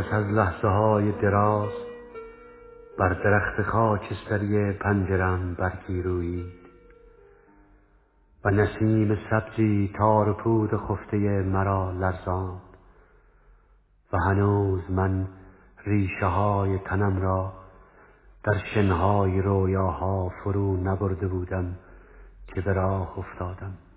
پس از لحظه های دراز بر درخت خاکستری پنجرم برگی رویید و نسیم سبزی تار و پود خفته مرا لرزاند و هنوز من ریشه های تنم را در شنهای رویاها فرو نبرده بودم که به راه افتادم.